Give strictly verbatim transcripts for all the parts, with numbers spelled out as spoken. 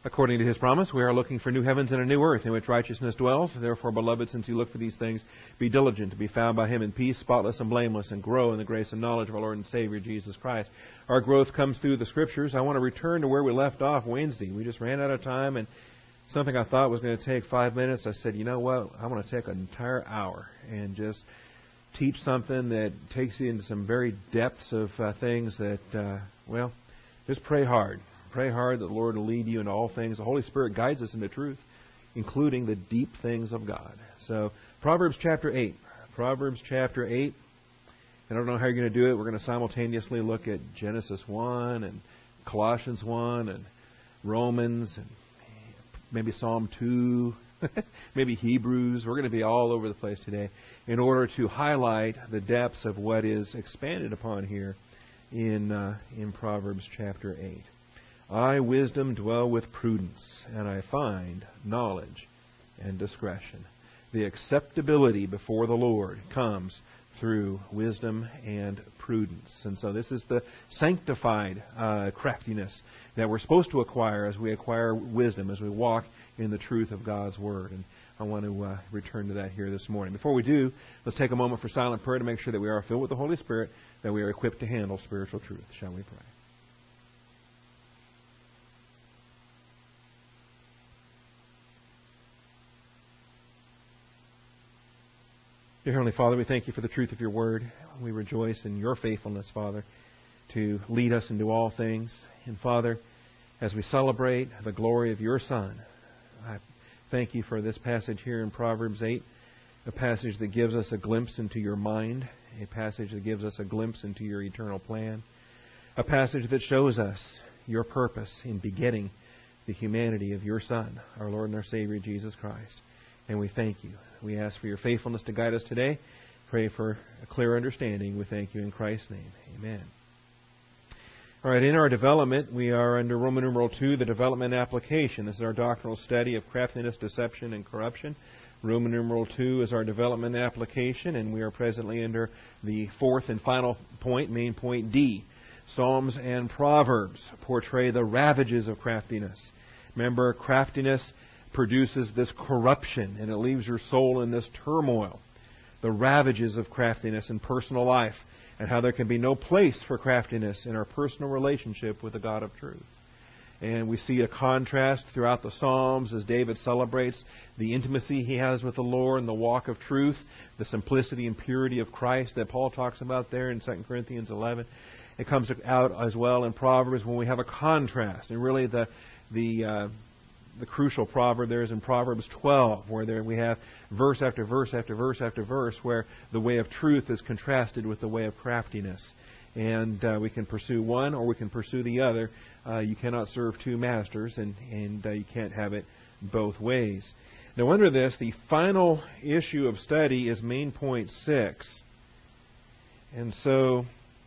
According to His promise, we are looking for new heavens and a new earth in which righteousness dwells. Therefore, beloved, since you look for these things, be diligent to be found by Him in peace, spotless and blameless, and grow in the grace and knowledge of our Lord and Savior, Jesus Christ. Our growth comes through the Scriptures. I want to return to where we left off Wednesday. We just ran out of time, and something I thought was going to take five minutes, I said, you know what, I want to take an entire hour and just teach something that takes you into some very depths of uh, things that, uh, well, just pray hard. Pray hard that the Lord will lead you into all things. The Holy Spirit guides us into truth, including the deep things of God. So, Proverbs chapter eight. Proverbs chapter eight. I don't know how you're going to do it. We're going to simultaneously look at Genesis one and Colossians one and Romans and maybe Psalm two, maybe Hebrews. We're going to be all over the place today in order to highlight the depths of what is expanded upon here in uh, in Proverbs chapter eight. I, wisdom, dwell with prudence, and I find knowledge and discretion. The acceptability before the Lord comes through wisdom and prudence. And so this is the sanctified uh, craftiness that we're supposed to acquire as we acquire wisdom, as we walk in the truth of God's Word. And I want to uh, return to that here this morning. Before we do, let's take a moment for silent prayer to make sure that we are filled with the Holy Spirit, that we are equipped to handle spiritual truth. Shall we pray? Dear Heavenly Father, we thank You for the truth of Your Word. We rejoice in Your faithfulness, Father, to lead us into all things. And Father, as we celebrate the glory of Your Son, I thank You for this passage here in Proverbs eight, a passage that gives us a glimpse into Your mind, a passage that gives us a glimpse into Your eternal plan, a passage that shows us Your purpose in begetting the humanity of Your Son, our Lord and our Savior, Jesus Christ. And we thank You. We ask for Your faithfulness to guide us today. Pray for a clear understanding. We thank You in Christ's name. Amen. All right, in our development, we are under Roman numeral two, the development application. This is our doctrinal study of craftiness, deception, and corruption. Roman numeral two is our development application, and we are presently under the fourth and final point, main point D. Psalms and Proverbs portray the ravages of craftiness. Remember, craftiness produces this corruption, and it leaves your soul in this turmoil. The ravages of craftiness in personal life, and how there can be no place for craftiness in our personal relationship with the God of truth. And we see a contrast throughout the Psalms as David celebrates the intimacy he has with the Lord and the walk of truth, the simplicity and purity of Christ that Paul talks about there in Second Corinthians eleven. It comes out as well in Proverbs when we have a contrast, and really the the uh, The crucial proverb there is in Proverbs twelve, where there we have verse after verse after verse after verse, where the way of truth is contrasted with the way of craftiness. And uh, we can pursue one or we can pursue the other. Uh, you cannot serve two masters, and, and uh, you can't have it both ways. Now, under this, the final issue of study is main point six. And so,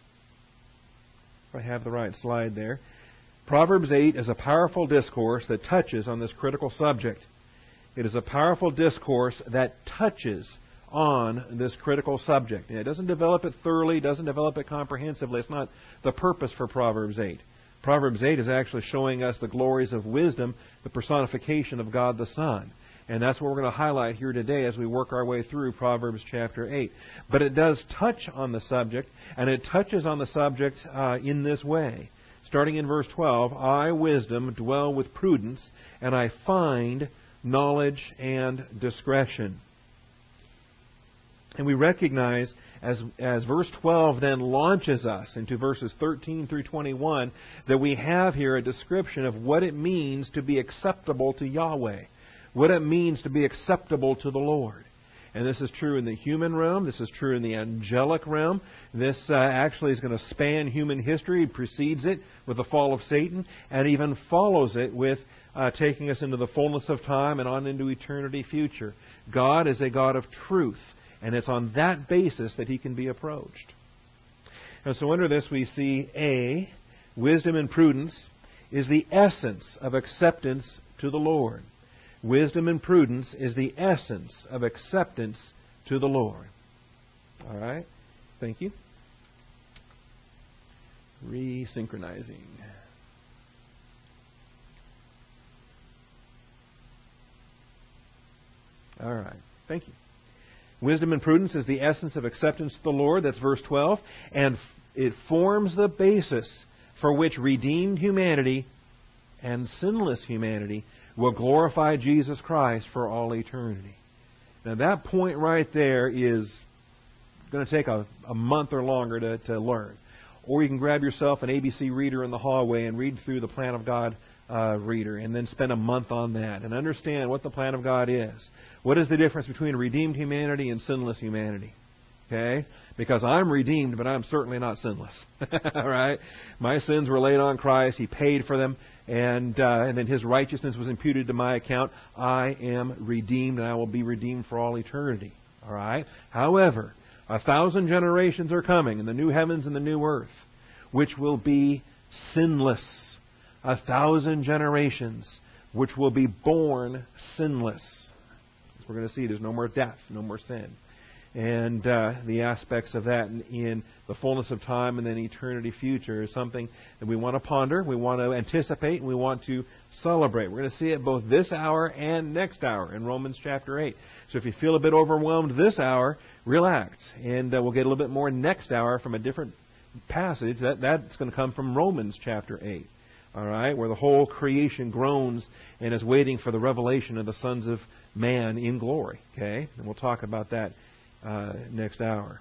if I have the right slide there, Proverbs eight is a powerful discourse that touches on this critical subject. It is a powerful discourse that touches on this critical subject. And it doesn't develop it thoroughly, doesn't develop it comprehensively. It's not the purpose for Proverbs eight. Proverbs eight is actually showing us the glories of wisdom, the personification of God the Son. And that's what we're going to highlight here today as we work our way through Proverbs chapter eight. But it does touch on the subject, and it touches on the subject uh, in this way. Starting in verse twelve, I, wisdom, dwell with prudence, and I find knowledge and discretion. And we recognize, as, as verse twelve then launches us into verses thirteen through twenty-one, that we have here a description of what it means to be acceptable to Yahweh, what it means to be acceptable to the Lord. And this is true in the human realm. This is true in the angelic realm. This uh, actually is going to span human history. It precedes it with the fall of Satan, and even follows it with uh, taking us into the fullness of time and on into eternity future. God is a God of truth, and it's on that basis that He can be approached. And so under this we see A, wisdom and prudence is the essence of acceptance to the Lord. Wisdom and prudence is the essence of acceptance to the Lord. All right? Thank you. Resynchronizing. All right. Thank you. Wisdom and prudence is the essence of acceptance to the Lord. That's verse twelve. And it forms the basis for which redeemed humanity and sinless humanity will glorify Jesus Christ for all eternity. Now that point right there is going to take a, a month or longer to, to learn. Or you can grab yourself an A B C reader in the hallway and read through the Plan of God uh, reader and then spend a month on that and understand what the plan of God is. What is the difference between redeemed humanity and sinless humanity? Okay? Because I'm redeemed, but I'm certainly not sinless. All right? My sins were laid on Christ. He paid for them. And, uh, and then His righteousness was imputed to my account. I am redeemed, and I will be redeemed for all eternity. All right? However, a thousand generations are coming in the new heavens and the new earth, which will be sinless. A thousand generations, which will be born sinless. As we're going to see, there's no more death, no more sin. And uh, the aspects of that in, in the fullness of time and then eternity future is something that we want to ponder, we want to anticipate, and we want to celebrate. We're going to see it both this hour and next hour in Romans chapter eight. So if you feel a bit overwhelmed this hour, relax. And uh, we'll get a little bit more next hour from a different passage. That That's going to come from Romans chapter eight. All right, where the whole creation groans and is waiting for the revelation of the sons of man in glory. Okay? And we'll talk about that Uh, next hour.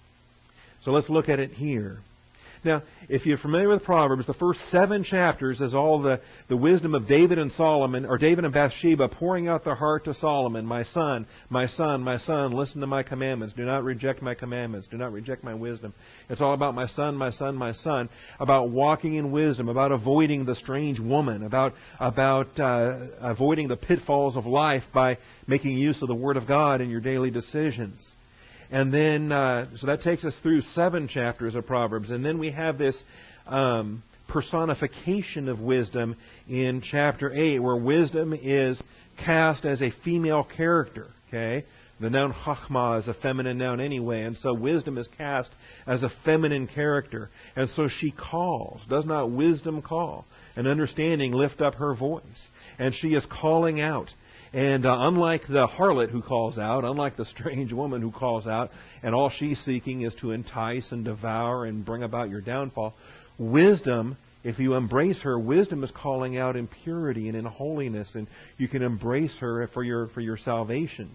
So let's look at it here. Now, if you're familiar with Proverbs, the first seven chapters is all the, the wisdom of David and Solomon, or David and Bathsheba pouring out their heart to Solomon. My son, my son, my son, listen to my commandments. Do not reject my commandments. Do not reject my wisdom. It's all about my son, my son, my son, about walking in wisdom, about avoiding the strange woman, about, about uh, avoiding the pitfalls of life by making use of the Word of God in your daily decisions. And then, uh, so that takes us through seven chapters of Proverbs. And then we have this um, personification of wisdom in chapter eight, where wisdom is cast as a female character. Okay, the noun chachma is a feminine noun anyway, and so wisdom is cast as a feminine character. And so she calls. Does not wisdom call? And understanding lift up her voice. And she is calling out. And uh, unlike the harlot who calls out, unlike the strange woman who calls out, and all she's seeking is to entice and devour and bring about your downfall, wisdom, if you embrace her, wisdom is calling out in purity and in holiness, and you can embrace her for your for your salvation.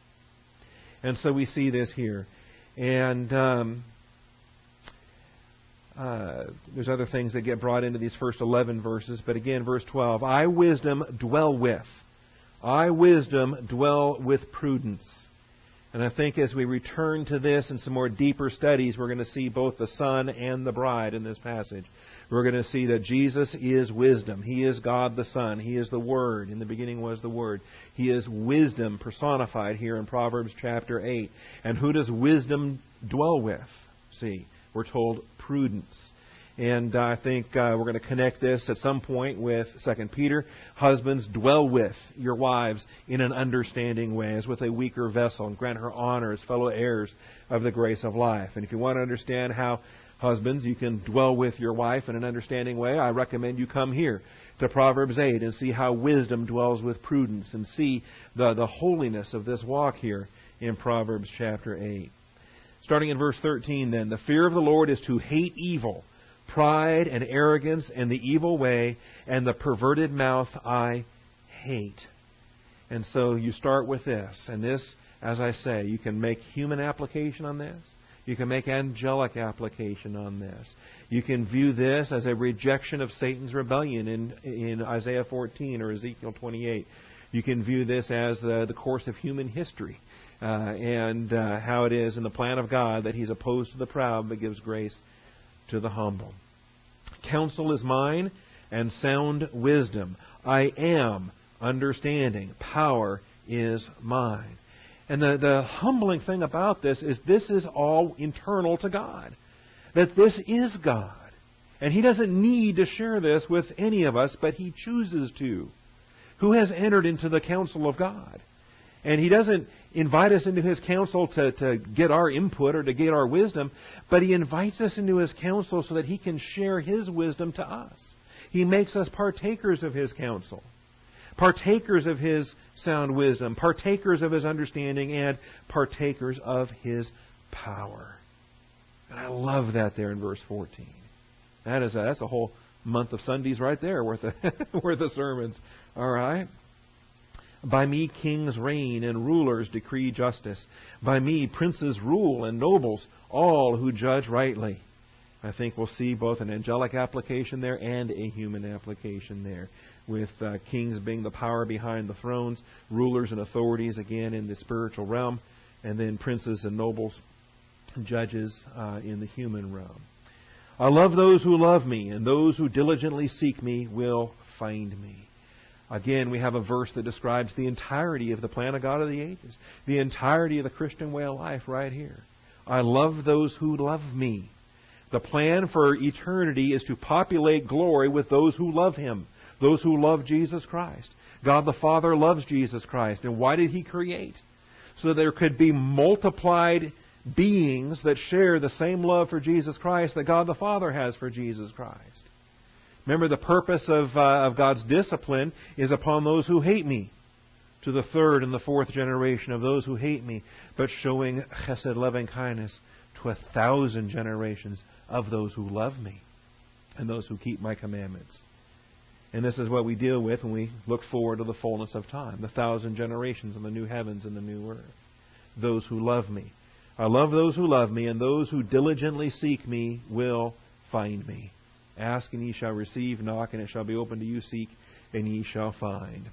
And so we see this here. And um, uh, there's other things that get brought into these first eleven verses, but again, verse twelve, I, wisdom, dwell with. I, wisdom, dwell with prudence. And I think as we return to this in some more deeper studies, we're going to see both the Son and the bride in this passage. We're going to see that Jesus is wisdom. He is God the Son. He is the Word. In the beginning was the Word. He is wisdom personified here in Proverbs chapter eight. And who does wisdom dwell with? See, we're told prudence. And uh, I think uh, we're going to connect this at some point with Second Peter. Husbands, dwell with your wives in an understanding way, as with a weaker vessel, and grant her honor as fellow heirs of the grace of life. And if you want to understand how, husbands, you can dwell with your wife in an understanding way, I recommend you come here to Proverbs eight and see how wisdom dwells with prudence, and see the, the holiness of this walk here in Proverbs chapter eight. Starting in verse thirteen then, the fear of the Lord is to hate evil, pride and arrogance and the evil way and the perverted mouth I hate. And so you start with this. And this, as I say, you can make human application on this. You can make angelic application on this. You can view this as a rejection of Satan's rebellion in, in Isaiah fourteen or Ezekiel twenty-eight. You can view this as the, the course of human history uh, and uh, how it is in the plan of God that He's opposed to the proud but gives grace to the humble. Counsel is mine, and sound wisdom. I am understanding. Power is mine. And the, the humbling thing about this is this is all internal to God. That this is God. And He doesn't need to share this with any of us, but He chooses to. Who has entered into the counsel of God? And He doesn't invite us into His counsel to, to get our input or to get our wisdom, but He invites us into His counsel so that He can share His wisdom to us. He makes us partakers of His counsel. partakers of His sound wisdom, partakers of His understanding, and partakers of His power. And I love that there in verse fourteen. That is a, that's a whole month of Sundays right there worth of, worth of sermons. All right? By me kings reign and rulers decree justice. By me princes rule and nobles, all who judge rightly. I think we'll see both an angelic application there and a human application there, with uh, kings being the power behind the thrones, rulers and authorities again in the spiritual realm, and then princes and nobles, judges uh, in the human realm. I love those who love me, and those who diligently seek me will find me. Again, we have a verse that describes the entirety of the plan of God of the ages, the entirety of the Christian way of life right here. I love those who love me. The plan for eternity is to populate glory with those who love Him, those who love Jesus Christ. God the Father loves Jesus Christ. And why did He create? So there could be multiplied beings that share the same love for Jesus Christ that God the Father has for Jesus Christ. Remember, the purpose of, uh, of God's discipline is upon those who hate me, to the third and the fourth generation of those who hate me, but showing chesed, loving kindness, to a thousand generations of those who love me and those who keep my commandments. And this is what we deal with when we look forward to the fullness of time, the thousand generations and the new heavens and the new earth. Those who love me. I love those who love me, and those who diligently seek me will find me. Ask, and ye shall receive. Knock, and it shall be opened to you. Seek, and ye shall find.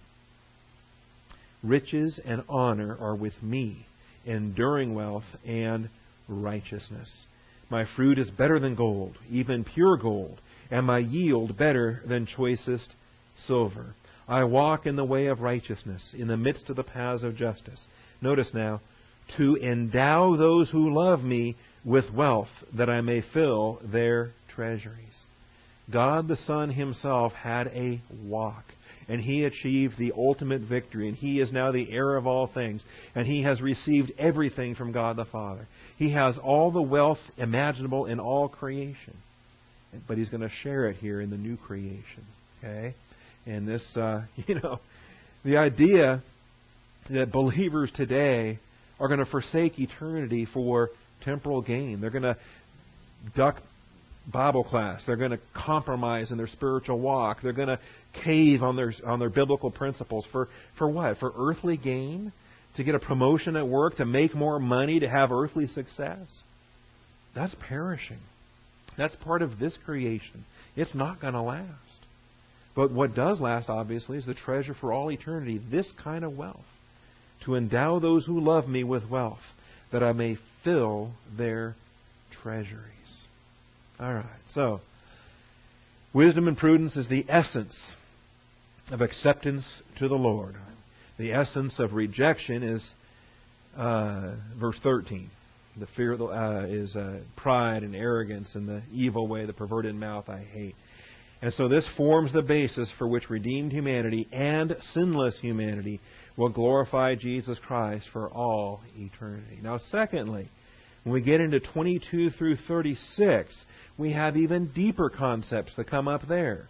Riches and honor are with me, enduring wealth and righteousness. My fruit is better than gold, even pure gold, and my yield better than choicest silver. I walk in the way of righteousness, in the midst of the paths of justice. Notice now, to endow those who love me with wealth, that I may fill their treasuries. God the Son Himself had a walk, and He achieved the ultimate victory, and He is now the heir of all things, and He has received everything from God the Father. He has all the wealth imaginable in all creation, but He's going to share it here in the new creation. Okay? And this, uh, you know, the idea that believers today are going to forsake eternity for temporal gain. They're going to duck Bible class. They're going to compromise in their spiritual walk. They're going to cave on their on their biblical principles. For, for what? For earthly gain? To get a promotion at work? To make more money? To have earthly success? That's perishing. That's part of this creation. It's not going to last. But what does last, obviously, is the treasure for all eternity, this kind of wealth. To endow those who love me with wealth, that I may fill their treasuries. All right, so wisdom and prudence is the essence of acceptance to the Lord. The essence of rejection is uh, verse thirteen. The fear of the, uh, is uh, pride and arrogance and the evil way, the perverted mouth I hate. And so this forms the basis for which redeemed humanity and sinless humanity will glorify Jesus Christ for all eternity. Now, secondly, when we get into twenty-two through thirty-six, we have even deeper concepts that come up there.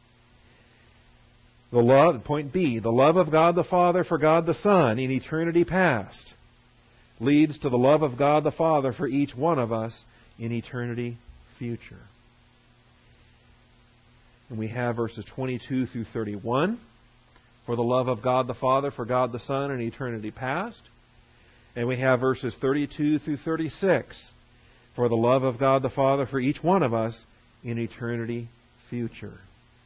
The love, point B, the love of God the Father for God the Son in eternity past leads to the love of God the Father for each one of us in eternity future. And we have verses twenty-two through thirty-one for the love of God the Father for God the Son in eternity past. And we have verses thirty-two through thirty-six for the love of God the Father for each one of us in eternity future.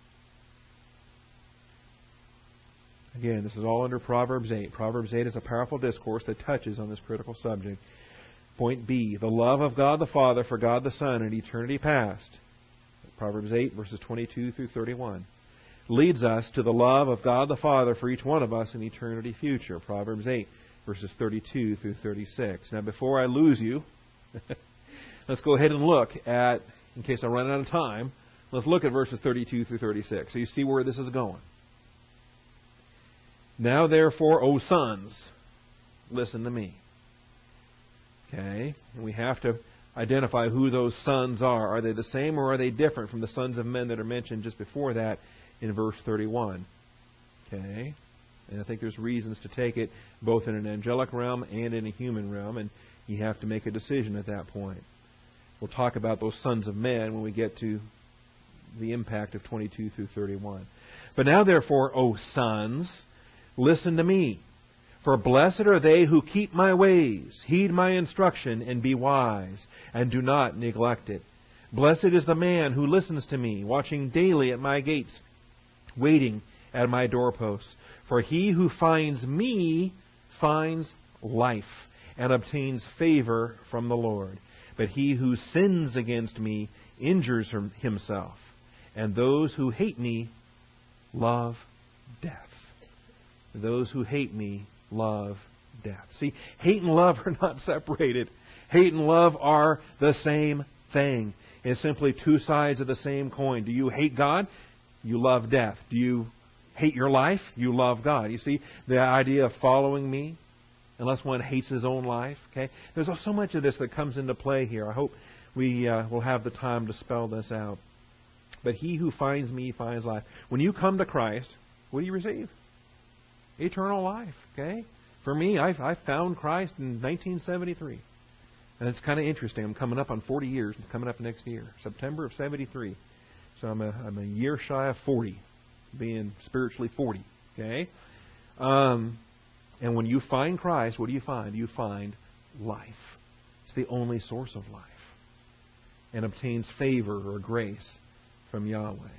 Again, this is all under Proverbs eight. Proverbs eight is a powerful discourse that touches on this critical subject. Point B, the love of God the Father for God the Son in eternity past. Proverbs eight, verses twenty-two through thirty-one. Leads us to the love of God the Father for each one of us in eternity future. Proverbs eight, verses thirty-two through thirty-six. Now, before I lose you, let's go ahead and look at, in case I run out of time, let's look at verses thirty-two through thirty-six. So you see where this is going. Now, therefore, O sons, listen to me. Okay? And we have to identify who those sons are. Are they the same or are they different from the sons of men that are mentioned just before that in verse thirty-one? Okay? And I think there's reasons to take it both in an angelic realm and in a human realm, and you have to make a decision at that point. We'll talk about those sons of men when we get to the impact of twenty-two through thirty-one. But now, therefore, O sons, listen to me. For blessed are they who keep my ways, heed my instruction, and be wise, and do not neglect it. Blessed is the man who listens to me, watching daily at my gates, waiting at my doorposts. For he who finds me finds life, and obtains favor from the Lord. But he who sins against me injures himself, and those who hate me love death. Those who hate me love death. See, hate and love are not separated. Hate and love are the same thing. It's simply two sides of the same coin. Do you hate God? You love death. Do you hate your life? You love God. You see, the idea of following me, unless one hates his own life. Okay, there's so much of this that comes into play here. I hope we uh, will have the time to spell this out. But he who finds me finds life. When you come to Christ, what do you receive? Eternal life. Okay, for me, I, I found Christ in nineteen seventy-three, and it's kind of interesting. I'm coming up on forty years. I'm coming up next year, September of seventy-three. So I'm a I'm a year shy of forty, being spiritually forty. Okay. Um, And when you find Christ, what do you find? You find life. It's the only source of life. And obtains favor or grace from Yahweh.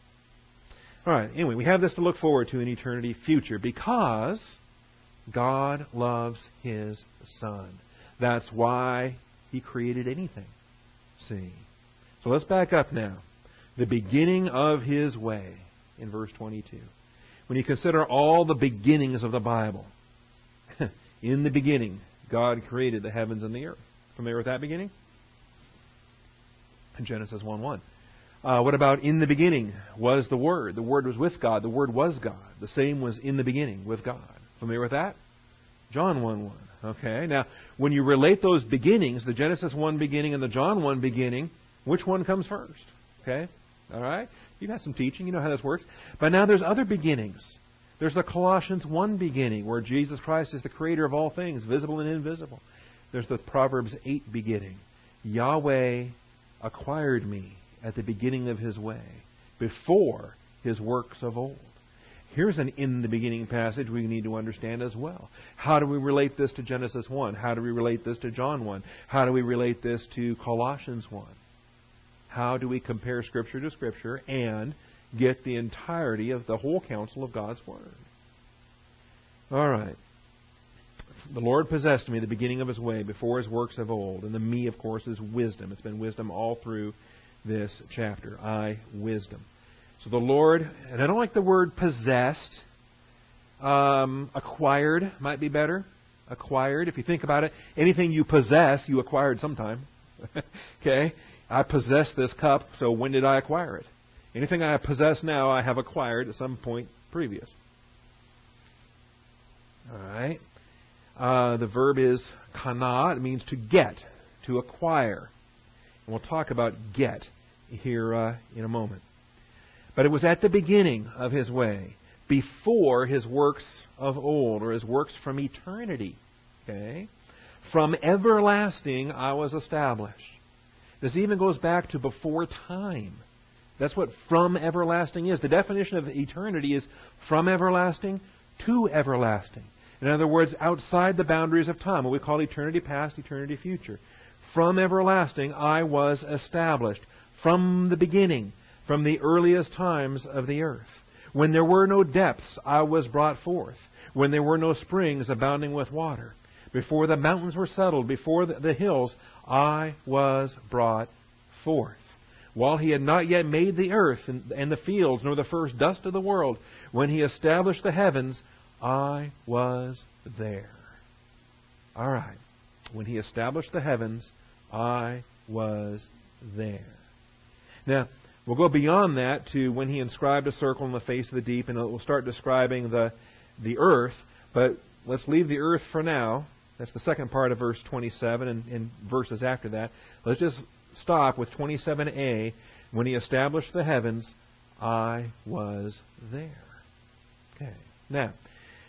All right, anyway, we have this to look forward to in eternity future because God loves His Son. That's why He created anything. See? So let's back up now. The beginning of His way in verse twenty-two. When you consider all the beginnings of the Bible, in the beginning, God created the heavens and the earth. Familiar with that beginning? In Genesis one one. Uh, what about in the beginning was the Word? The Word was with God. The Word was God. The same was in the beginning with God. Familiar with that? John one one. Okay. Now, when you relate those beginnings, the Genesis one beginning and the John one beginning, which one comes first? Okay. All right. You've had some teaching. You know how this works. But now there's other beginnings. There's the Colossians one beginning, where Jesus Christ is the creator of all things, visible and invisible. There's the Proverbs eight beginning. Yahweh acquired me at the beginning of His way, before His works of old. Here's an in the beginning passage we need to understand as well. How do we relate this to Genesis one? How do we relate this to John one? How do we relate this to Colossians one? How do we compare Scripture to Scripture and get the entirety of the whole counsel of God's Word? All right. The Lord possessed me, the beginning of His way, before His works of old. And the me, of course, is wisdom. It's been wisdom all through this chapter. I, wisdom. So the Lord, and I don't like the word possessed. Um, acquired might be better. Acquired. If you think about it, anything you possess, you acquired sometime. Okay? I possess this cup, so when did I acquire it? Anything I possess now, I have acquired at some point previous. All right. Uh, the verb is kana. It means to get, to acquire. And we'll talk about get here uh, in a moment. But it was at the beginning of His way, before His works of old, or His works from eternity. Okay? From everlasting I was established. This even goes back to before time. That's what from everlasting is. The definition of eternity is from everlasting to everlasting. In other words, outside the boundaries of time, what we call eternity past, eternity future. From everlasting I was established. From the beginning, from the earliest times of the earth. When there were no depths, I was brought forth. When there were no springs abounding with water. Before the mountains were settled, before the, the hills, I was brought forth. While He had not yet made the earth and, and the fields, nor the first dust of the world, when He established the heavens, I was there. All right. When He established the heavens, I was there. Now, we'll go beyond that to when He inscribed a circle in the face of the deep, and we'll start describing the, the earth. But let's leave the earth for now. That's the second part of verse twenty-seven and, and verses after that. Let's just stop with twenty-seven a. When He established the heavens, I was there. Okay. Now,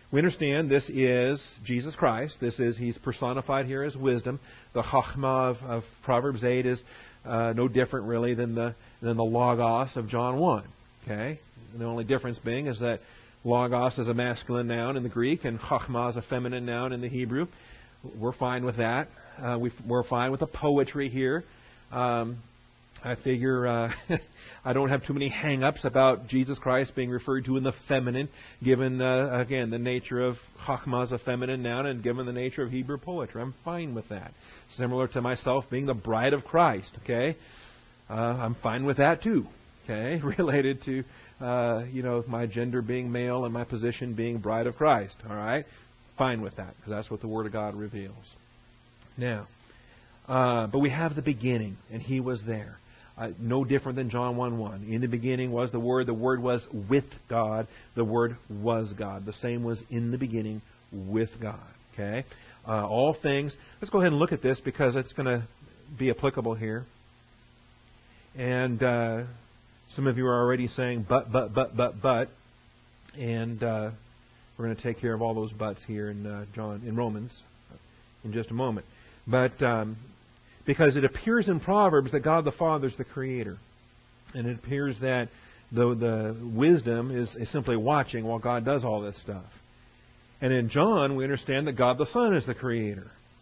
We understand this is Jesus Christ. This is, He's personified here as wisdom. The Chachma of, of Proverbs eight is uh, no different really than the than the Logos of John one. Okay? And the only difference being is that Logos is a masculine noun in the Greek and Chachma is a feminine noun in the Hebrew. We're fine with that. Uh, we, we're fine with the poetry here. Um, I figure uh, I don't have too many hang-ups about Jesus Christ being referred to in the feminine, given, uh, again, the nature of Chachma as a feminine noun and given the nature of Hebrew poetry. I'm fine with that. Similar to myself being the bride of Christ, okay? Uh, I'm fine with that too, okay? Related to, uh, you know, my gender being male and my position being bride of Christ, all right? Fine with that, because that's what the Word of God reveals. Now, uh, but we have the beginning, and He was there. Uh, no different than John one one. In the beginning was the Word. The Word was with God. The Word was God. The same was in the beginning with God. Okay? Uh, all things. Let's go ahead and look at this because it's going to be applicable here. And uh, some of you are already saying, but, but, but, but, but. And uh, we're going to take care of all those buts here in uh, John, in Romans in just a moment. But um, because it appears in Proverbs that God the Father is the Creator. And it appears that the, the wisdom is, is simply watching while God does all this stuff. And in John, we understand that God the Son is the Creator.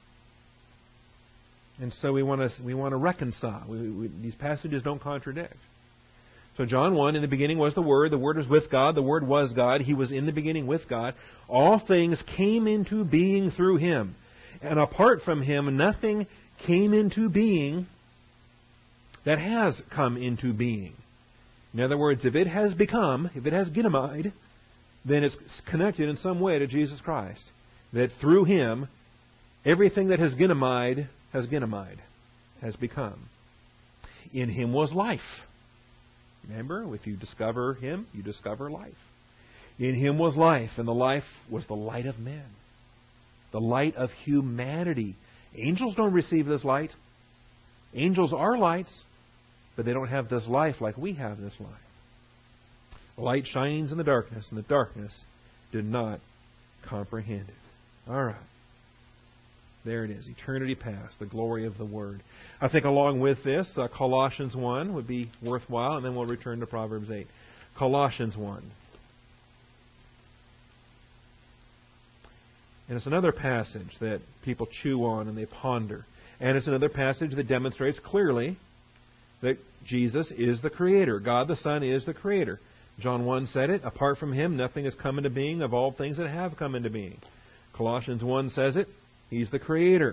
And so we want to we want to reconcile. We, we, these passages don't contradict. So John one, in the beginning was the Word. The Word was with God. The Word was God. He was in the beginning with God. All things came into being through Him. And apart from Him, nothing came into being that has come into being. In other words, if it has become, if it has ginamied, then it's connected in some way to Jesus Christ. That through Him, everything that has ginamied has ginamied, has become. In Him was life. Remember, if you discover Him, you discover life. In Him was life, and the life was the light of men. The light of humanity. Angels don't receive this light. Angels are lights, but they don't have this life like we have this life. The light shines in the darkness, and the darkness did not comprehend it. All right. There it is. Eternity past, the glory of the Word. I think along with this, uh, Colossians one would be worthwhile, and then we'll return to Proverbs eight. Colossians one. And it's another passage that people chew on and they ponder. And it's another passage that demonstrates clearly that Jesus is the Creator. God the Son is the Creator. John one said it. Apart from Him, nothing has come into being of all things that have come into being. Colossians one says it. He's the Creator.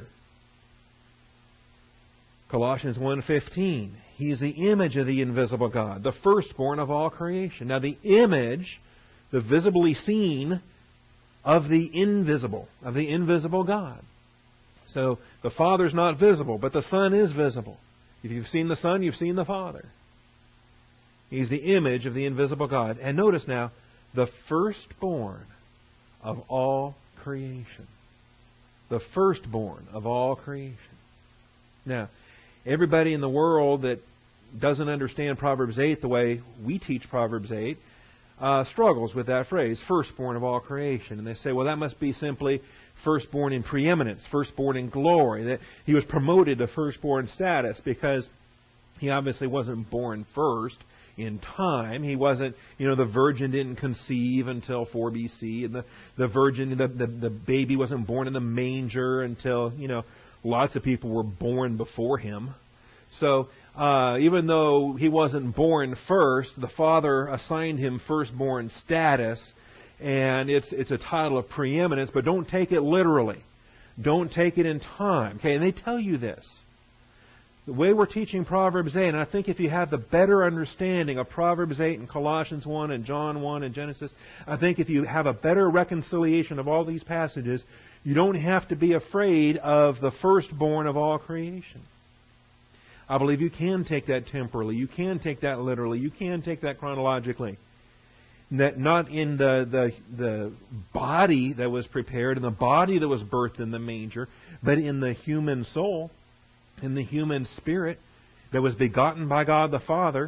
Colossians one fifteen. He's the image of the invisible God, the firstborn of all creation. Now the image, the visibly seen of the invisible, of the invisible God. So the Father's not visible, but the Son is visible. If you've seen the Son, you've seen the Father. He's the image of the invisible God. And notice now, the firstborn of all creation. The firstborn of all creation. Now, everybody in the world that doesn't understand Proverbs eight the way we teach Proverbs eight uh, struggles with that phrase, firstborn of all creation. And they say, well, that must be simply firstborn in preeminence, firstborn in glory, that he was promoted to firstborn status because he obviously wasn't born first in time. He wasn't, you know, the virgin didn't conceive until four B C, and the, the virgin, the, the, the baby wasn't born in the manger until, you know, lots of people were born before him. So uh, even though he wasn't born first, the Father assigned him firstborn status, and it's it's a title of preeminence, but don't take it literally. Don't take it in time. Okay, and they tell you this. The way we're teaching Proverbs eight, and I think if you have the better understanding of Proverbs eight and Colossians one and John one and Genesis, I think if you have a better reconciliation of all these passages, you don't have to be afraid of the firstborn of all creation. I believe you can take that temporally. You can take that literally. You can take that chronologically. That not in the, the, the body that was prepared, in the body that was birthed in the manger, but in the human soul, in the human spirit that was begotten by God the Father,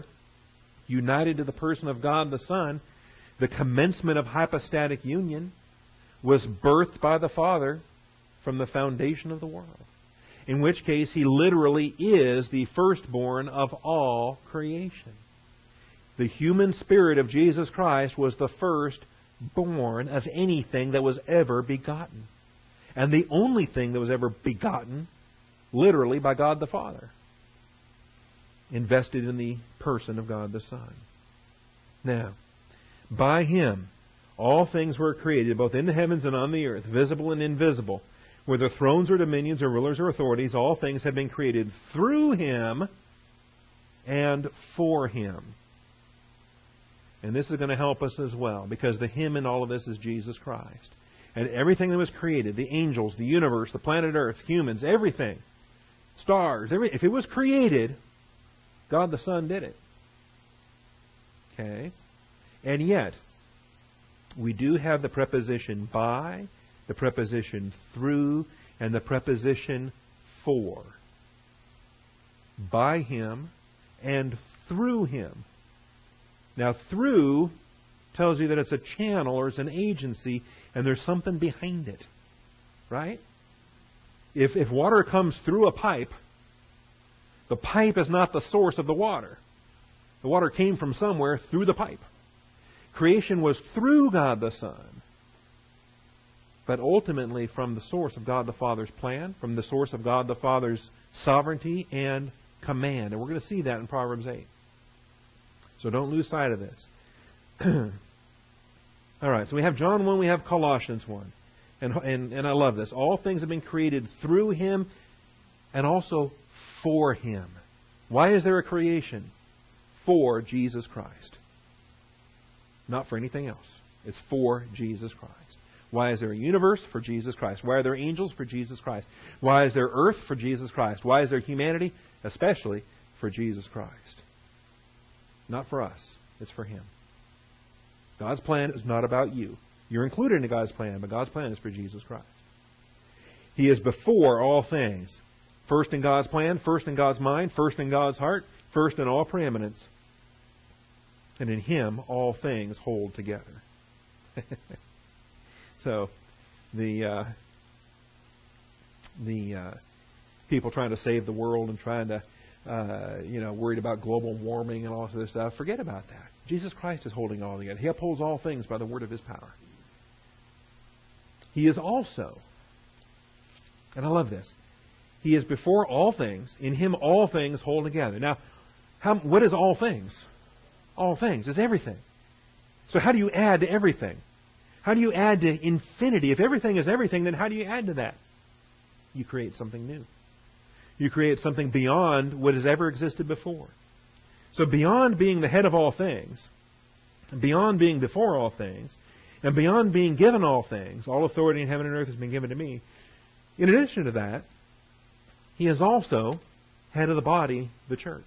united to the person of God the Son, the commencement of hypostatic union, was birthed by the Father from the foundation of the world. In which case, He literally is the firstborn of all creation. The human spirit of Jesus Christ was the firstborn of anything that was ever begotten. And the only thing that was ever begotten, literally, by God the Father. Invested in the person of God the Son. Now, by Him, all things were created, both in the heavens and on the earth, visible and invisible. Whether thrones or dominions or rulers or authorities, all things have been created through Him and for Him. And this is going to help us as well, because the Him in all of this is Jesus Christ. And everything that was created, the angels, the universe, the planet Earth, humans, everything, stars, every, if it was created, God the Son did it. Okay? And yet, we do have the preposition by, the preposition through, and the preposition for. By Him and through Him. Now, through tells you that it's a channel or it's an agency, and there's something behind it. Right? If, if water comes through a pipe, the pipe is not the source of the water. The water came from somewhere through the pipe. Creation was through God the Son, but ultimately from the source of God the Father's plan, from the source of God the Father's sovereignty and command. And we're going to see that in Proverbs eight. So don't lose sight of this. All right, so we have John one, we have Colossians one. And, and, and I love this. All things have been created through Him and also for Him. Why is there a creation? For Jesus Christ. Not for anything else. It's for Jesus Christ. Why is there a universe? For Jesus Christ. Why are there angels? For Jesus Christ. Why is there earth? For Jesus Christ. Why is there humanity? Especially for Jesus Christ. Not for us. It's for Him. God's plan is not about you. You're included in God's plan, but God's plan is for Jesus Christ. He is before all things. First in God's plan, first in God's mind, first in God's heart, first in all preeminence. And in Him all things hold together. So, the uh, the uh, people trying to save the world and trying to, uh, you know, worried about global warming and all this stuff, forget about that. Jesus Christ is holding all together. He upholds all things by the word of His power. He is also, and I love this, He is before all things. In Him all things hold together. Now, how, what is all things? All things. It's everything. So how do you add to everything? How do you add to infinity? If everything is everything, then how do you add to that? You create something new. You create something beyond what has ever existed before. So beyond being the head of all things, beyond being before all things, and beyond being given all things, all authority in heaven and earth has been given to me. In addition to that, He is also head of the body, the church.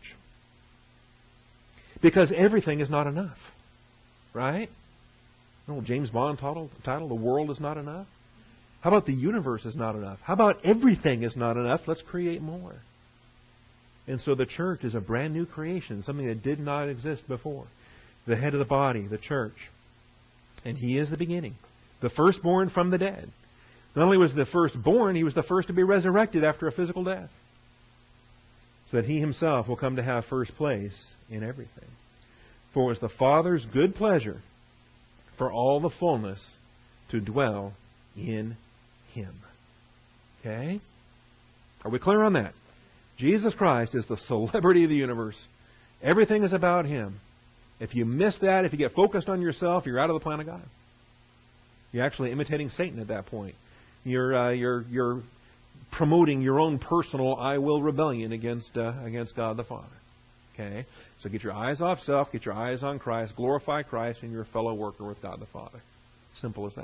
Because everything is not enough. Right? Oh, James Bond title, title, The World is Not Enough. How about the universe is not enough? How about everything is not enough? Let's create more. And so the church is a brand new creation, something that did not exist before. The head of the body, the church. And He is the beginning. The firstborn from the dead. Not only was the firstborn, He was the first to be resurrected after a physical death. So that He Himself will come to have first place in everything. For it was the Father's good pleasure for all the fullness to dwell in Him. Okay? Are we clear on that? Jesus Christ is the celebrity of the universe. Everything is about Him. If you miss that, if you get focused on yourself, you're out of the plan of God. You're actually imitating Satan at that point. You're uh, you're you're promoting your own personal I will rebellion against uh, against God the Father. Okay? So get your eyes off self, get your eyes on Christ, glorify Christ, and you're a fellow worker with God the Father. Simple as that.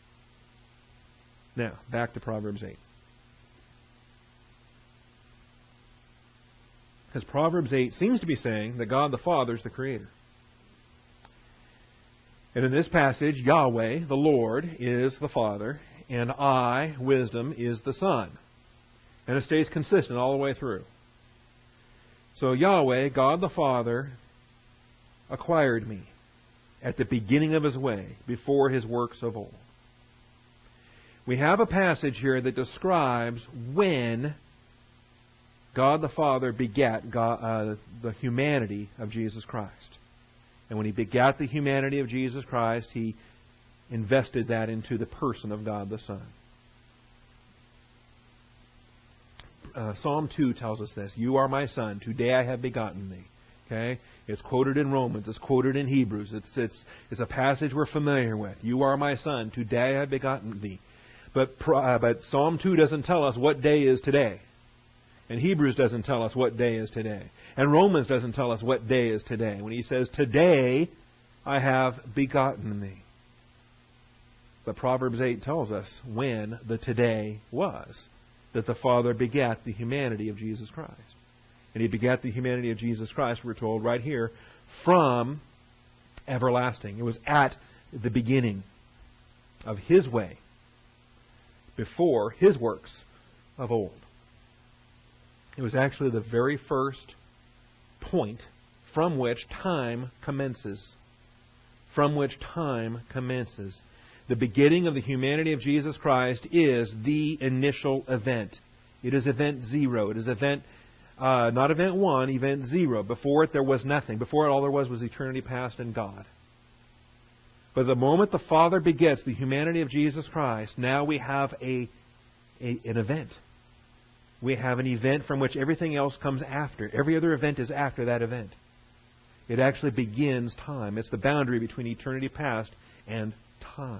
Now, back to Proverbs eight. Because Proverbs eight seems to be saying that God the Father is the Creator. And in this passage, Yahweh, the Lord, is the Father, and I, wisdom, is the Son. And it stays consistent all the way through. So Yahweh, God the Father, acquired me at the beginning of His way, before His works of old. We have a passage here that describes when God the Father begat God, uh, the humanity of Jesus Christ. And when He begat the humanity of Jesus Christ, He invested that into the person of God the Son. Uh, Psalm two tells us this. You are my Son. Today I have begotten thee. Okay? It's quoted in Romans. It's quoted in Hebrews. It's, it's, it's a passage we're familiar with. You are my Son. Today I have begotten thee. But, uh, but Psalm two doesn't tell us what day is today. And Hebrews doesn't tell us what day is today. And Romans doesn't tell us what day is today. When he says, today I have begotten thee. But Proverbs eight tells us when the today was. That the Father begat the humanity of Jesus Christ. And He begat the humanity of Jesus Christ, we're told right here, from everlasting. It was at the beginning of His way, before His works of old. It was actually the very first point from which time commences. From which time commences. The beginning of the humanity of Jesus Christ is the initial event. It is event zero. It is event, uh, not event one, event zero. Before it, there was nothing. Before it, all there was was eternity past and God. But the moment the Father begets the humanity of Jesus Christ, now we have a, a an event. We have an event from which everything else comes after. Every other event is after that event. It actually begins time. It's the boundary between eternity past and time.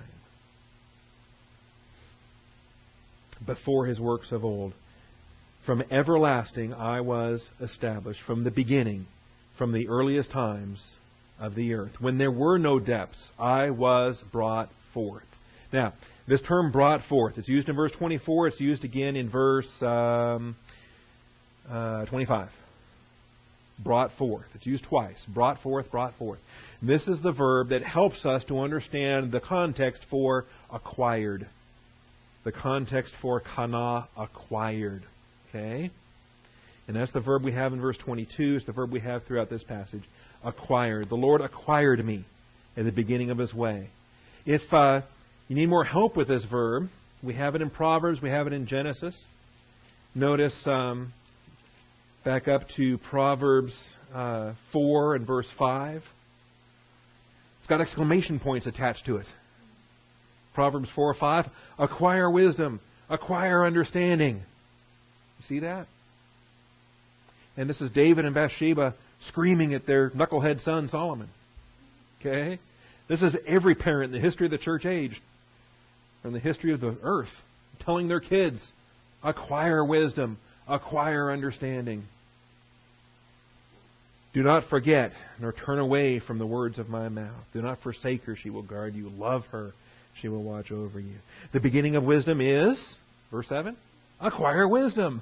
Before His works of old. From everlasting I was established. From the beginning, from the earliest times of the earth. When there were no depths, I was brought forth. Now, this term brought forth, it's used in verse twenty-four. It's used again in verse um, uh, twenty-five. Brought forth. It's used twice. Brought forth, brought forth. This is the verb that helps us to understand the context for acquired. The context for kana, acquired. Okay? And that's the verb we have in verse twenty-two. It's the verb we have throughout this passage. Acquired. The Lord acquired me at the beginning of His way. If uh, you need more help with this verb, we have it in Proverbs. We have it in Genesis. Notice um, back up to Proverbs uh, four and verse five. It's got exclamation points attached to it. Proverbs four or five. Acquire wisdom. Acquire understanding. You see that? And this is David and Bathsheba screaming at their knucklehead son Solomon. Okay? This is every parent in the history of the church age, from the history of the earth, telling their kids, acquire wisdom, acquire understanding. Do not forget, nor turn away from the words of my mouth. Do not forsake her, she will guard you. Love her, she will watch over you. The beginning of wisdom is, verse seven, acquire wisdom.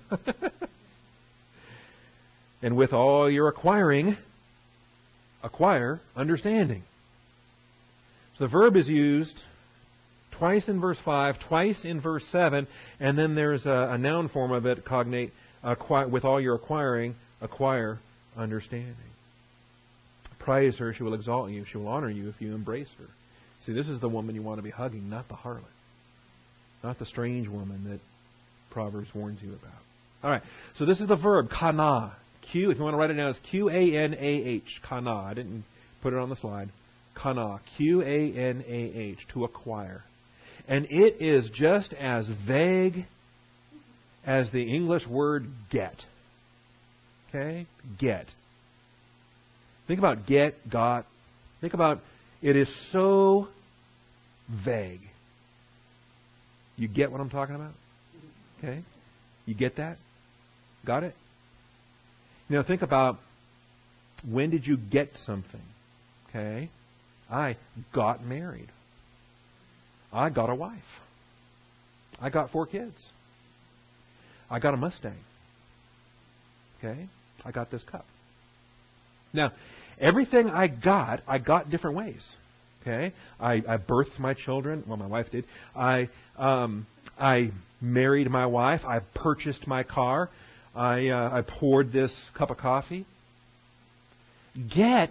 And with all your acquiring, acquire understanding. So the verb is used twice in verse five, twice in verse seven, and then there's a, a noun form of it, cognate, acquire, with all your acquiring, acquire understanding. Praise her, she will exalt you, she will honor you if you embrace her. See, this is the woman you want to be hugging, not the harlot. Not the strange woman that Proverbs warns you about. All right, so this is the verb, kana. Q, if you want to write it down, it's Q A N A H, kana. I didn't put it on the slide. Kana, Q A N A H, to acquire. And it is just as vague as the English word get. Okay? Get. Think about get, got. Think about, it is so vague. You get what I'm talking about? Okay? You get that? Got it? You know, think about, when did you get something? Okay? I got married. I got a wife. I got four kids. I got a Mustang. Okay? I got this cup. Now, everything I got, I got different ways. Okay? I, I birthed my children. Well, my wife did. I um, I married my wife. I purchased my car. I uh, I poured this cup of coffee. Get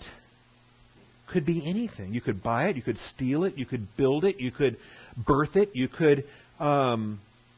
could be anything. You could buy it. You could steal it. You could build it. You could birth it. You could um,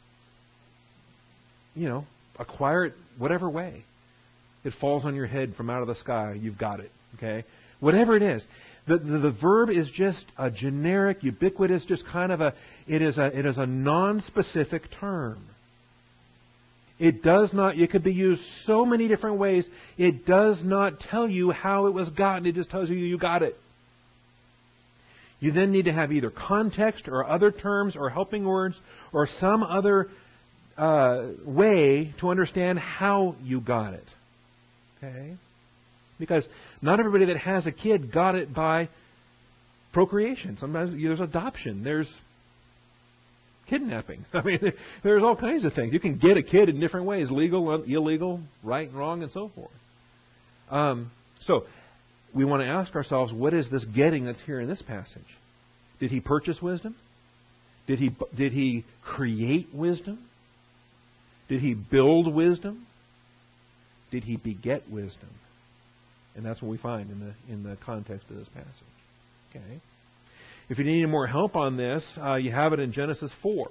you know, acquire it whatever way. It falls on your head from out of the sky. You've got it. Okay? Whatever it is. The, the, the verb is just a generic, ubiquitous, just kind of a, it is a, it is a non-specific term. It does not, it could be used so many different ways. It does not tell you how it was gotten. It just tells you you got it. You then need to have either context or other terms or helping words or some other uh, way to understand how you got it. Okay? Because not everybody that has a kid got it by procreation. Sometimes there's adoption. There's kidnapping. I mean, there's all kinds of things. You can get a kid in different ways. Legal, illegal, right and wrong, and so forth. Um, so, we want to ask ourselves, what is this getting that's here in this passage? Did he purchase wisdom? Did he, did he create wisdom? Did he build wisdom? Did he beget wisdom? And that's what we find in the in the context of this passage. Okay. If you need any more help on this, uh, you have it in Genesis four.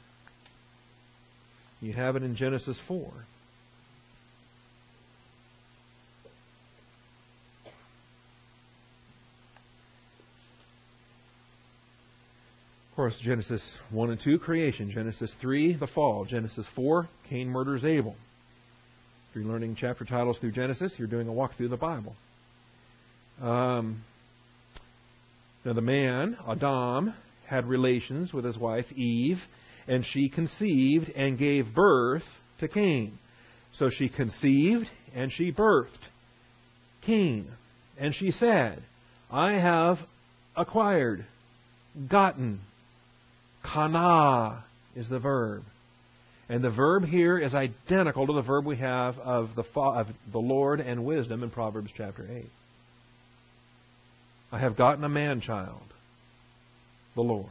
You have it in Genesis four. Of course, Genesis one and two, creation. Genesis three, the fall. Genesis four, Cain murders Abel. If you're learning chapter titles through Genesis, you're doing a walk through the Bible. Um, now the man, Adam, had relations with his wife Eve, and she conceived and gave birth to Cain. So she conceived and she birthed Cain. And she said, I have acquired, gotten. Kana is the verb. And the verb here is identical to the verb we have of the, of the Lord and wisdom in Proverbs chapter eight. I have gotten a man-child, the Lord.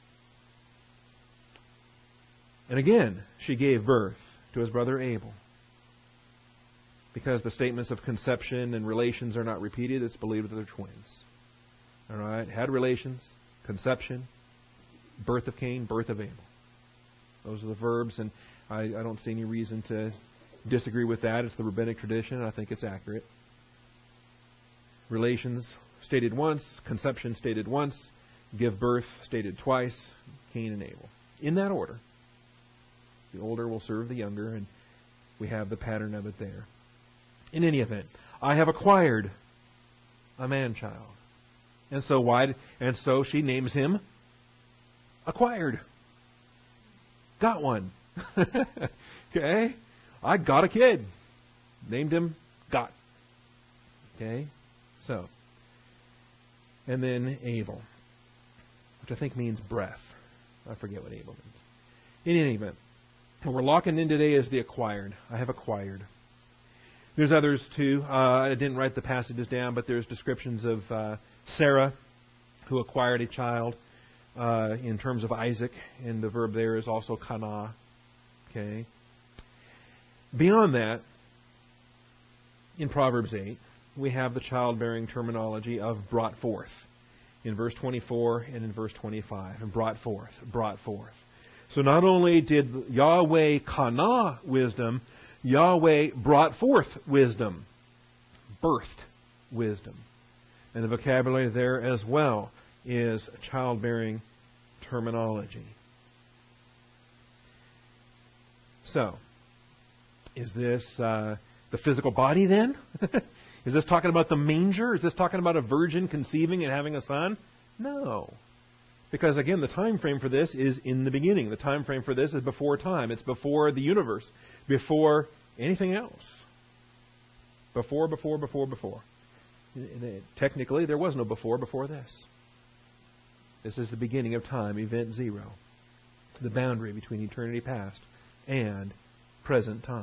And again, she gave birth to his brother Abel. Because the statements of conception and relations are not repeated, it's believed that they're twins. All right? Had relations, conception, birth of Cain, birth of Abel. Those are the verbs, and I, I don't see any reason to disagree with that. It's the rabbinic tradition, and I think it's accurate. Relations stated once, conception stated once, give birth stated twice, Cain and Abel. In that order. The older will serve the younger, and we have the pattern of it there. In any event, I have acquired a man-child. And so why? And so she names him Acquired. Got one. Okay? I got a kid. Named him Got. Okay? So. And then Abel, which I think means breath. I forget what Abel means. In any event, what we're locking in today is the acquired. I have acquired. There's others too. Uh, I didn't write the passages down, but there's descriptions of uh, Sarah, who acquired a child uh, in terms of Isaac, and the verb there is also kana. Okay. Beyond that, in Proverbs eight, we have the childbearing terminology of brought forth in verse twenty-four and in verse twenty-five. And brought forth, brought forth. So not only did Yahweh kana wisdom, Yahweh brought forth wisdom, birthed wisdom. And the vocabulary there as well is childbearing terminology. So, is this uh, the physical body then? Is this talking about the manger? Is this talking about a virgin conceiving and having a son? No. Because again, the time frame for this is in the beginning. The time frame for this is before time. It's before the universe. Before anything else. Before, before, before, before. Technically, there was no before before this. This is the beginning of time, event zero. The boundary between eternity past and present time.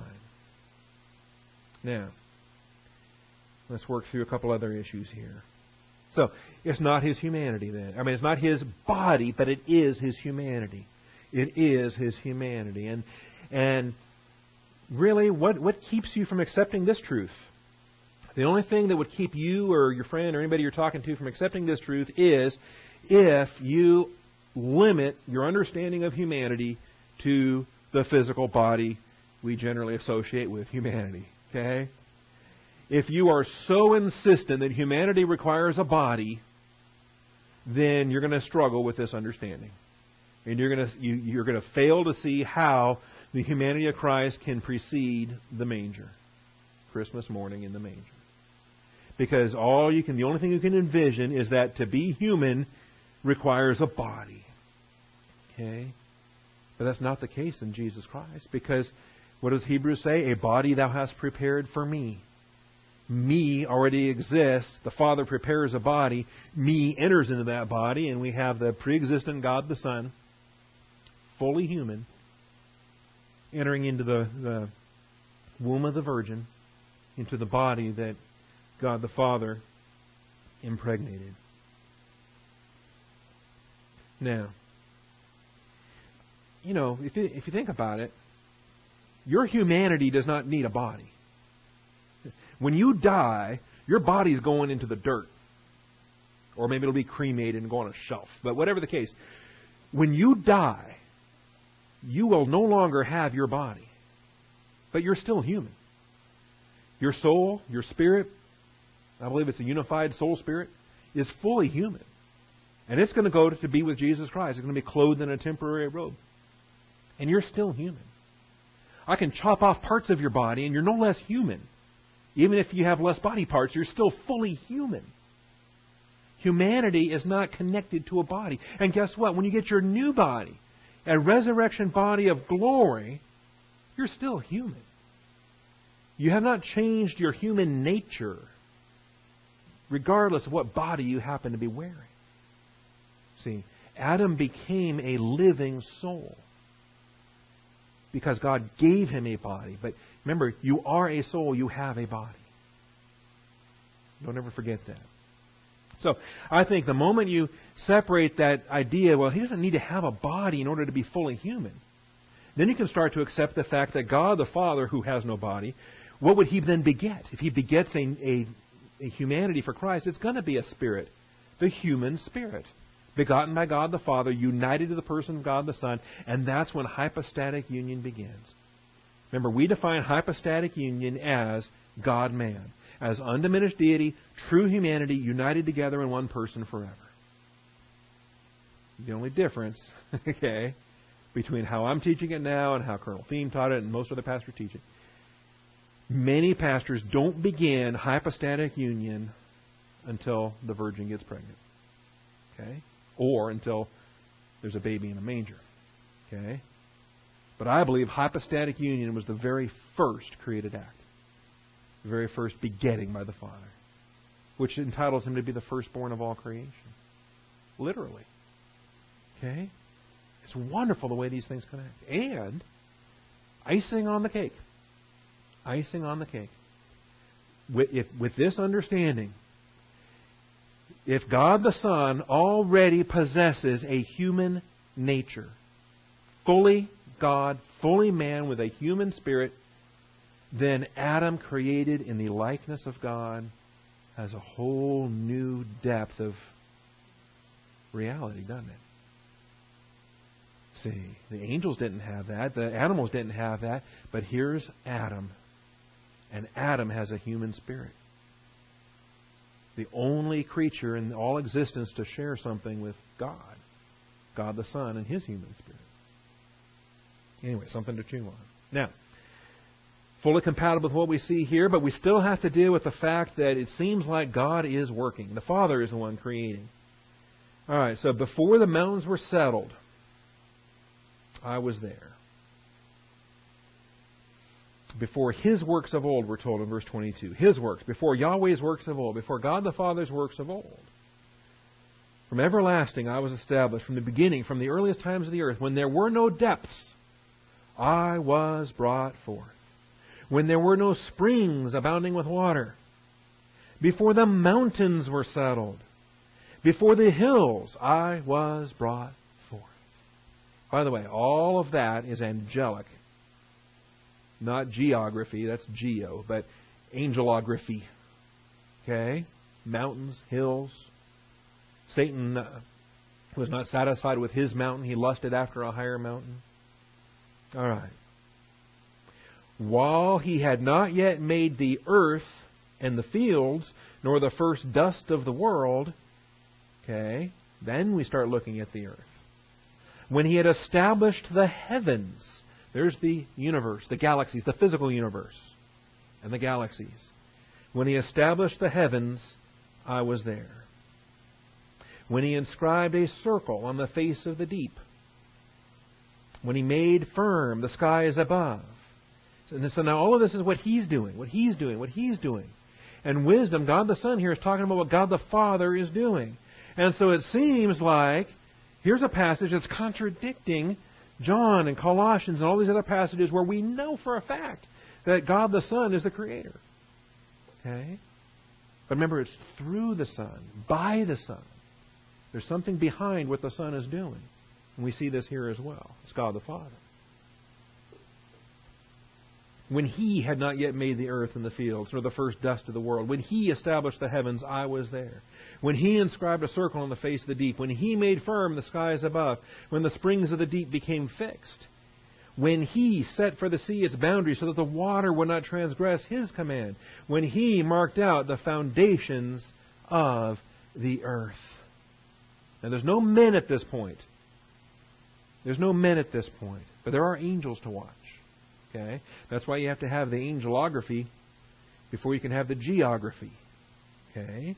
Now, let's work through a couple other issues here. So, it's not his humanity then. I mean, it's not his body, but it is his humanity. It is his humanity. And and really, what, what keeps you from accepting this truth? The only thing that would keep you or your friend or anybody you're talking to from accepting this truth is if you limit your understanding of humanity to the physical body we generally associate with humanity. Okay? If you are so insistent that humanity requires a body, then you're going to struggle with this understanding. And you're going to you, you're going to fail to see how the humanity of Christ can precede the manger. Christmas morning in the manger. Because all you can, the only thing you can envision is that to be human requires a body. Okay? But that's not the case in Jesus Christ. Because what does Hebrews say? A body thou hast prepared for me. Me already exists. The Father prepares a body. Me enters into that body, and we have the pre-existent God the Son, fully human, entering into the, the womb of the Virgin, into the body that God the Father impregnated. Now, you know, if you, if you think about it, your humanity does not need a body. When you die, your body's going into the dirt. Or maybe it'll be cremated and go on a shelf. But whatever the case, when you die, you will no longer have your body. But you're still human. Your soul, your spirit, I believe it's a unified soul-spirit, is fully human. And it's going to go to be with Jesus Christ. It's going to be clothed in a temporary robe. And you're still human. I can chop off parts of your body and you're no less human. Even if you have less body parts, you're still fully human. Humanity is not connected to a body. And guess what? When you get your new body, a resurrection body of glory, you're still human. You have not changed your human nature, regardless of what body you happen to be wearing. See, Adam became a living soul because God gave him a body. But remember, you are a soul, you have a body. Don't ever forget that. So, I think the moment you separate that idea, well, he doesn't need to have a body in order to be fully human, then you can start to accept the fact that God the Father, who has no body, what would he then beget? If he begets a, a, a humanity for Christ, it's going to be a spirit, the human spirit, begotten by God the Father, united to the person of God the Son, and that's when hypostatic union begins. Remember, we define hypostatic union as God-man, as undiminished deity, true humanity, united together in one person forever. The only difference, okay, between how I'm teaching it now and how Colonel Thiem taught it and most other pastors teach it, many pastors don't begin hypostatic union until the virgin gets pregnant. Okay? Or until there's a baby in a manger. Okay? But I believe hypostatic union was the very first created act. The very first begetting by the Father. Which entitles him to be the firstborn of all creation. Literally. Okay? It's wonderful the way these things connect. And icing on the cake. Icing on the cake. With, if, with this understanding, if God the Son already possesses a human nature, fully God, fully man with a human spirit, then Adam, created in the likeness of God, has a whole new depth of reality, doesn't it? See, the angels didn't have that. The animals didn't have that. But here's Adam. And Adam has a human spirit. The only creature in all existence to share something with God. God the Son and His human spirit. Anyway, something to chew on. Now, fully compatible with what we see here, but we still have to deal with the fact that it seems like God is working. The Father is the one creating. All right, so before the mountains were settled, I was there. Before His works of old, we're told in verse twenty-two. His works, before Yahweh's works of old, before God the Father's works of old. From everlasting I was established, from the beginning, from the earliest times of the earth, when there were no depths, I was brought forth. When there were no springs abounding with water, before the mountains were settled, before the hills, I was brought forth. By the way, all of that is angelic. Not geography, that's geo, but angelography. Okay? Mountains, hills. Satan uh, He was not satisfied with his mountain. He lusted after a higher mountain. All right. While he had not yet made the earth and the fields, nor the first dust of the world, okay, then we start looking at the earth. When he had established the heavens, there's the universe, the galaxies, the physical universe, and the galaxies. When he established the heavens, I was there. When he inscribed a circle on the face of the deep. When he made firm the skies above. And so now all of this is what he's doing, what he's doing, what he's doing. And wisdom, God the Son here is talking about what God the Father is doing. And so it seems like here's a passage that's contradicting John and Colossians and all these other passages where we know for a fact that God the Son is the Creator. Okay? But remember, it's through the Son, by the Son. There's something behind what the Son is doing. And we see this here as well. It's God the Father. When He had not yet made the earth and the fields, nor the first dust of the world, when He established the heavens, I was there. When He inscribed a circle on the face of the deep, when He made firm the skies above, when the springs of the deep became fixed, when He set for the sea its boundaries so that the water would not transgress His command, when He marked out the foundations of the earth. Now, there's no men at this point. There's no men at this point. But there are angels to watch. Okay? That's why you have to have the angelography before you can have the geography. Okay?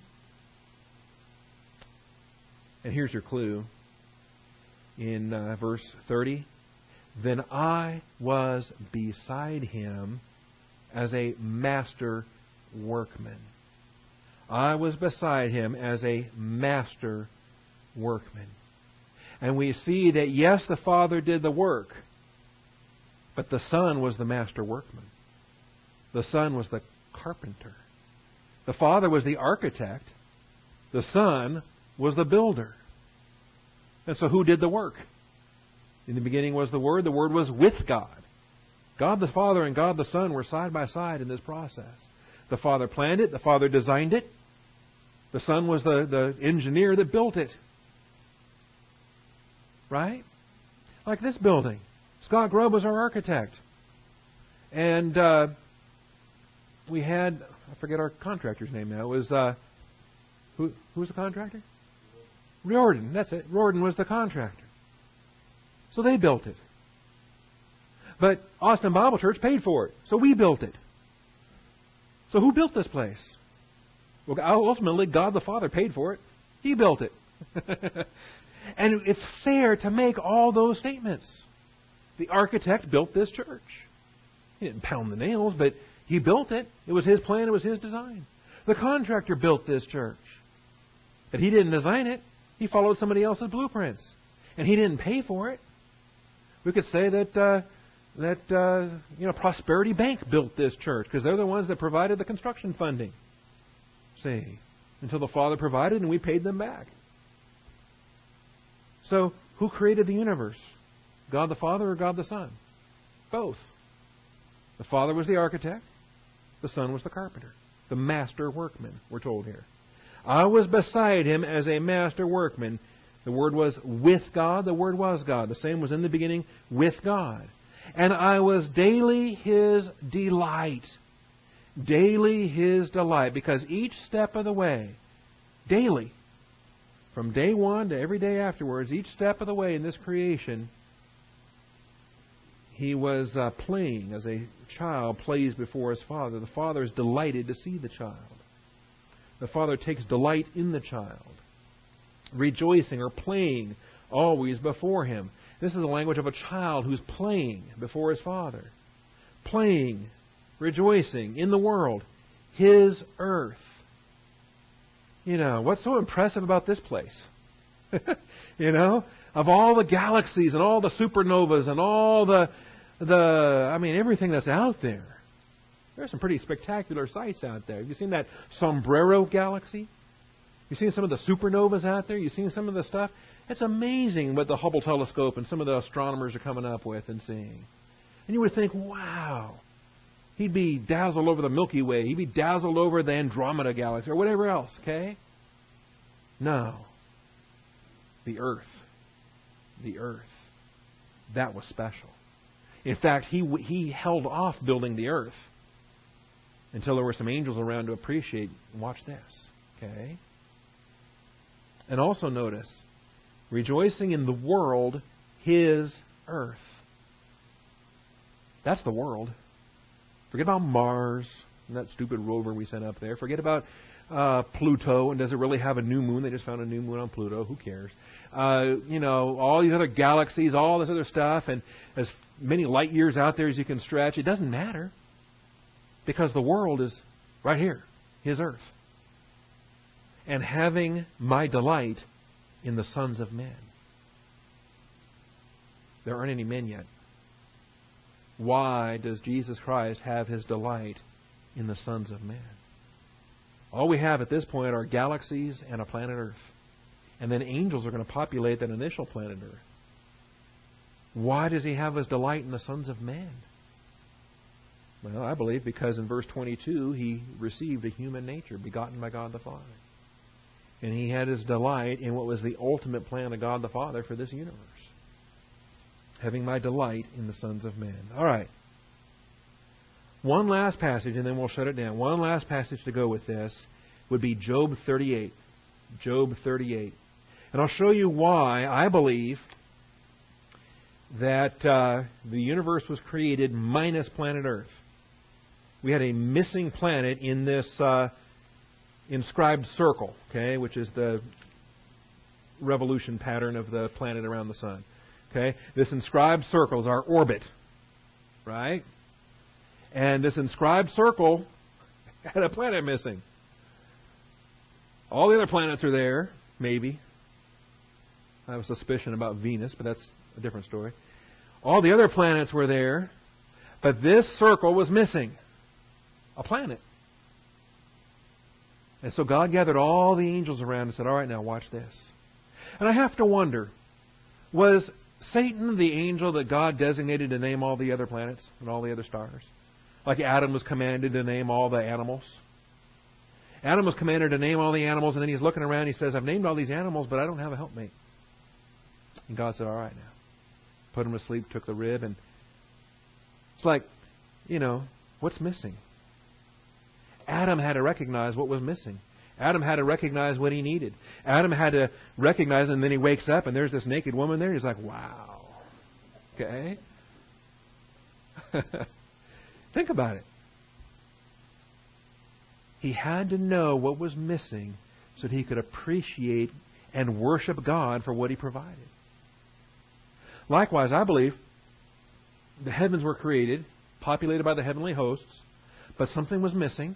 And here's your clue. In uh, verse thirty, then I was beside Him as a master workman. I was beside Him as a master workman. And we see that, yes, the Father did the work, but the Son was the master workman. The Son was the carpenter. The Father was the architect. The Son was the builder. And so who did the work? In the beginning was the Word. The Word was with God. God the Father and God the Son were side by side in this process. The Father planned it. The Father designed it. The Son was the, the engineer that built it. Right? Like this building. Scott Grubb was our architect. And uh, we had, I forget our contractor's name now. It was, uh, who, who was the contractor? Riordan. That's it. Riordan was the contractor. So they built it. But Austin Bible Church paid for it. So we built it. So who built this place? Well, ultimately, God the Father paid for it. He built it. And it's fair to make all those statements. The architect built this church. He didn't pound the nails, but he built it. It was his plan. It was his design. The contractor built this church. But he didn't design it. He followed somebody else's blueprints. And he didn't pay for it. We could say that uh, that uh, you know Prosperity Bank built this church because they're the ones that provided the construction funding. See, until the Father provided and we paid them back. So, who created the universe? God the Father or God the Son? Both. The Father was the architect. The Son was the carpenter. The master workman, we're told here. I was beside Him as a master workman. The word was with God. The word was God. The same was in the beginning with God. And I was daily His delight. Daily His delight. Because each step of the way, daily, from day one to every day afterwards, each step of the way in this creation, He was uh, playing as a child plays before his father. The Father is delighted to see the child. The Father takes delight in the child, rejoicing or playing always before Him. This is the language of a child who's playing before his father. Playing, rejoicing in the world, His earth. You know, what's so impressive about this place? You know, of all the galaxies and all the supernovas and all the, the, I mean, everything that's out there. There's some pretty spectacular sights out there. Have you seen that Sombrero galaxy? You've seen some of the supernovas out there? You've seen some of the stuff? It's amazing what the Hubble telescope and some of the astronomers are coming up with and seeing. And you would think, wow, he'd be dazzled over the Milky Way. He'd be dazzled over the Andromeda galaxy or whatever else, okay? No. the earth. The earth. That was special. In fact, he he held off building the earth until there were some angels around to appreciate. Watch this. Okay? And also notice, rejoicing in the world, his earth. That's the world. Forget about Mars and that stupid rover we sent up there. Forget about uh, Pluto, and does it really have a new moon? They just found a new moon on Pluto. Who cares? Uh, you know, all these other galaxies, all this other stuff, and as many light years out there as you can stretch. It doesn't matter, because the world is right here, his earth. And having my delight in the sons of men. There aren't any men yet. Why does Jesus Christ have his delight in the sons of men? All we have at this point are galaxies and a planet Earth. And then angels are going to populate that initial planet Earth. Why does he have his delight in the sons of men? Well, I believe because in verse twenty-two, he received a human nature, begotten by God the Father. And he had his delight in what was the ultimate plan of God the Father for this universe. Having my delight in the sons of men. All right. One last passage, and then we'll shut it down. One last passage to go with this would be Job thirty-eight. Job thirty-eight. And I'll show you why I believe that uh, the universe was created minus planet Earth. We had a missing planet in this uh, inscribed circle, okay, which is the revolution pattern of the planet around the sun. Okay, this inscribed circle is our orbit, right? And this inscribed circle had a planet missing. All the other planets are there, maybe. I have a suspicion about Venus, but that's a different story. All the other planets were there, but this circle was missing. A planet. And so God gathered all the angels around and said, all right, now watch this. And I have to wonder, was Satan the angel that God designated to name all the other planets and all the other stars? Like Adam was commanded to name all the animals. Adam was commanded to name all the animals, and then he's looking around and he says, I've named all these animals, but I don't have a helpmate. And God said, all right now. Put him to sleep, took the rib, and it's like, you know, what's missing? Adam had to recognize what was missing. Adam had to recognize what he needed. Adam had to recognize, and then he wakes up, and there's this naked woman there. He's like, wow. Okay? Think about it. He had to know what was missing so that he could appreciate and worship God for what he provided. Likewise, I believe the heavens were created, populated by the heavenly hosts, but something was missing.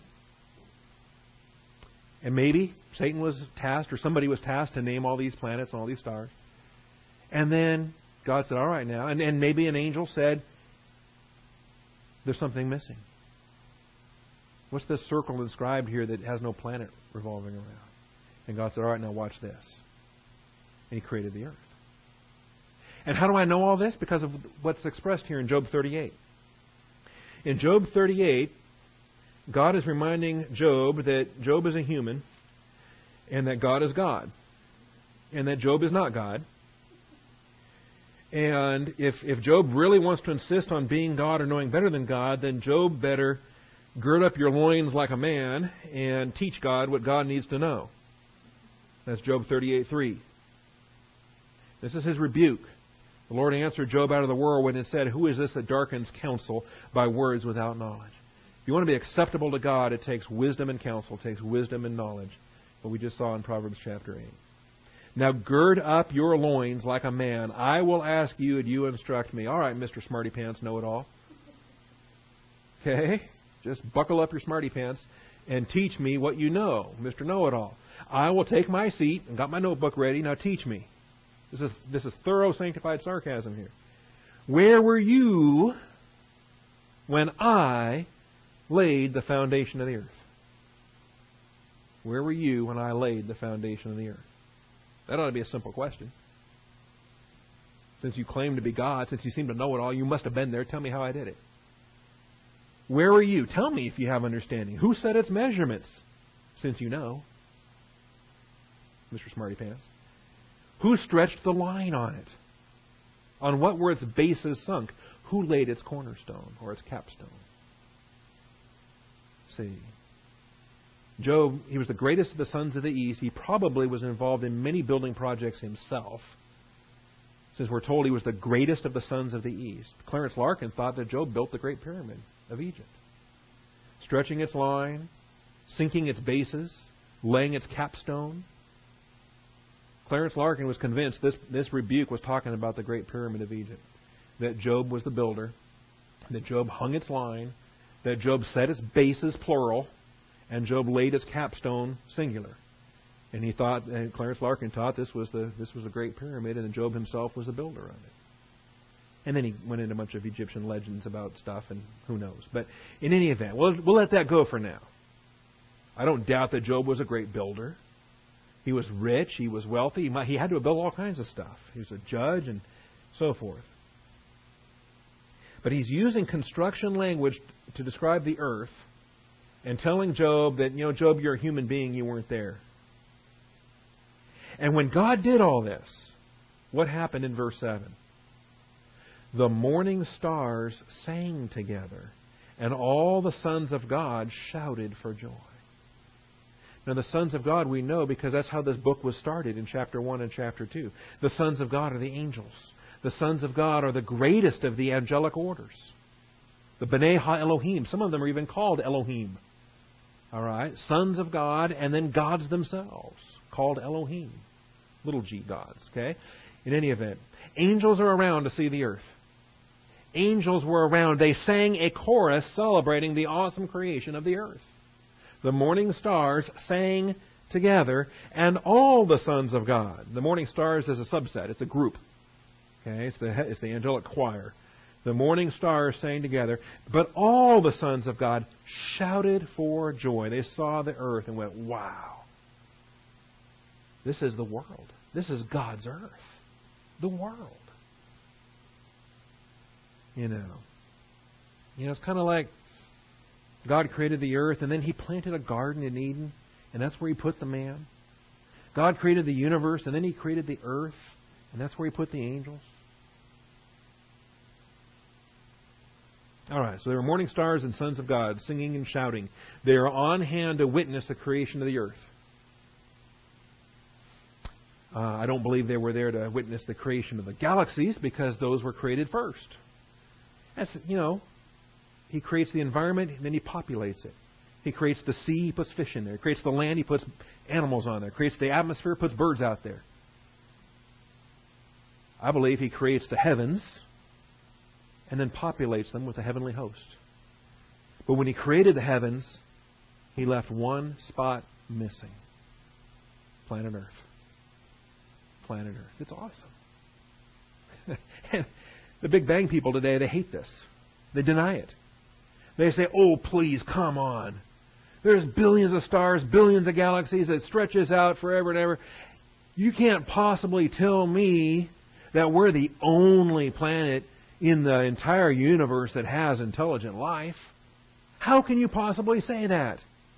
And maybe Satan was tasked, or somebody was tasked to name all these planets and all these stars. And then God said, all right now. And, and maybe an angel said, there's something missing. What's this circle inscribed here that has no planet revolving around? And God said, all right, now watch this. And he created the earth. And how do I know all this? Because of what's expressed here in Job thirty-eight. In Job thirty-eight, God is reminding Job that Job is a human and that God is God. And that Job is not God. And if, if Job really wants to insist on being God or knowing better than God, then Job better gird up your loins like a man and teach God what God needs to know. That's Job thirty-eight three. This is his rebuke. The Lord answered Job out of the whirlwind and said, who is this that darkens counsel by words without knowledge? If you want to be acceptable to God, it takes wisdom and counsel. It takes wisdom and knowledge. What we just saw in Proverbs chapter eight. Now gird up your loins like a man. I will ask you and you instruct me. All right, Mister Smarty Pants Know-It-All. Okay? Just buckle up your smarty pants and teach me what you know, Mister Know-It-All. I will take my seat and got my notebook ready. Now teach me. This is this is thorough sanctified sarcasm here. Where were you when I laid the foundation of the earth? Where were you when I laid the foundation of the earth? That ought to be a simple question. Since you claim to be God, since you seem to know it all, you must have been there. Tell me how I did it. Where were you? Tell me if you have understanding. Who set its measurements? Since you know. Mister Smarty Pants. Who stretched the line on it? On what were its bases sunk? Who laid its cornerstone or its capstone? See. Job, he was the greatest of the sons of the East. He probably was involved in many building projects himself, since we're told he was the greatest of the sons of the East. Clarence Larkin thought that Job built the Great Pyramid of Egypt, stretching its line, sinking its bases, laying its capstone. Clarence Larkin was convinced this, this rebuke was talking about the Great Pyramid of Egypt, that Job was the builder, that Job hung its line, that Job set its bases, plural, and Job laid its capstone, singular. And he thought, and Clarence Larkin thought this was the this was the Great Pyramid, and Job himself was the builder of it. And then he went into a bunch of Egyptian legends about stuff, and who knows. But in any event, we'll, we'll let that go for now. I don't doubt that Job was a great builder. He was rich. He was wealthy. He, might, he had to have built all kinds of stuff. He was a judge and so forth. But he's using construction language to describe the earth and telling Job that, you know, Job, you're a human being. You weren't there. And when God did all this, what happened in verse seven? The morning stars sang together, and all the sons of God shouted for joy. Now, the sons of God we know because that's how this book was started in chapter one and chapter two. The sons of God are the angels. The sons of God are the greatest of the angelic orders. The B'nai Ha-Elohim. Some of them are even called Elohim. All right? Sons of God and then gods themselves, called Elohim. Little g gods. Okay? In any event, angels are around to see the earth. Angels were around. They sang a chorus celebrating the awesome creation of the earth. The morning stars sang together, and all the sons of God. The morning stars is a subset. It's a group. Okay, it's the it's the angelic choir. The morning stars sang together, but all the sons of God shouted for joy. They saw the earth and went, "Wow! This is the world. This is God's earth. The world." You know, you know, it's kind of like God created the earth, and then He planted a garden in Eden, and that's where He put the man. God created the universe, and then He created the earth, and that's where He put the angels. All right, so there were morning stars and sons of God singing and shouting. They are on hand to witness the creation of the earth. Uh, I don't believe they were there to witness the creation of the galaxies because those were created first. As you know, He creates the environment, and then He populates it. He creates the sea, He puts fish in there. He creates the land, He puts animals on there. He creates the atmosphere, puts birds out there. I believe He creates the heavens and then populates them with a heavenly host. But when He created the heavens, He left one spot missing. Planet Earth. Planet Earth. It's awesome. And the Big Bang people today, they hate this. They deny it. They say, "Oh, please, come on. There's billions of stars, billions of galaxies. It stretches out forever and ever. You can't possibly tell me that we're the only planet in the entire universe that has intelligent life. How can you possibly say that?"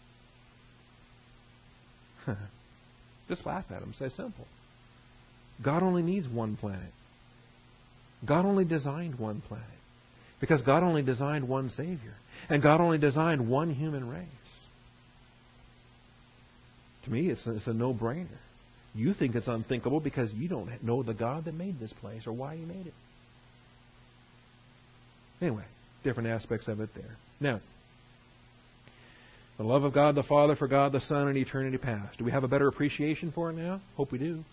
Just laugh at them. Say simple. God only needs one planet. God only designed one planet. Because God only designed one Savior. And God only designed one human race. To me, it's a, it's a no-brainer. You think it's unthinkable because you don't know the God that made this place or why He made it. Anyway, different aspects of it there. Now, the love of God the Father for God the Son in eternity past. Do we have a better appreciation for it now? Hope we do.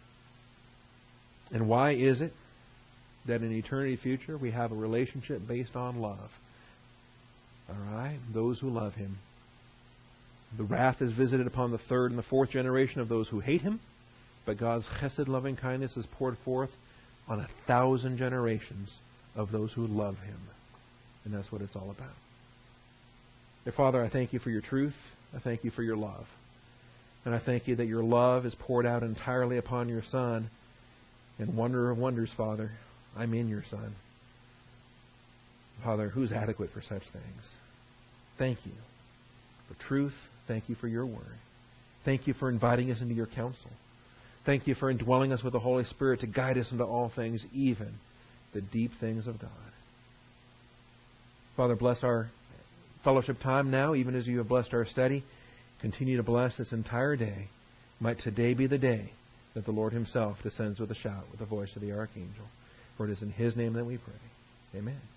And why is it that in eternity future we have a relationship based on love? All right? Those who love Him. The wrath is visited upon the third and the fourth generation of those who hate Him, but God's chesed loving kindness is poured forth on a thousand generations of those who love Him. And that's what it's all about. Dear Father, I thank You for Your truth. I thank You for Your love. And I thank You that Your love is poured out entirely upon Your Son. And wonder of wonders, Father, I'm in Your Son. Father, who's adequate for such things? Thank You for truth. Thank You for Your word. Thank You for inviting us into Your counsel. Thank you for indwelling us with the Holy Spirit to guide us into all things, even the deep things of God. Father, bless our fellowship time now, even as you have blessed our study. Continue to bless this entire day. Might today be the day that the Lord Himself descends with a shout, with the voice of the archangel. For it is in His name that we pray. Amen.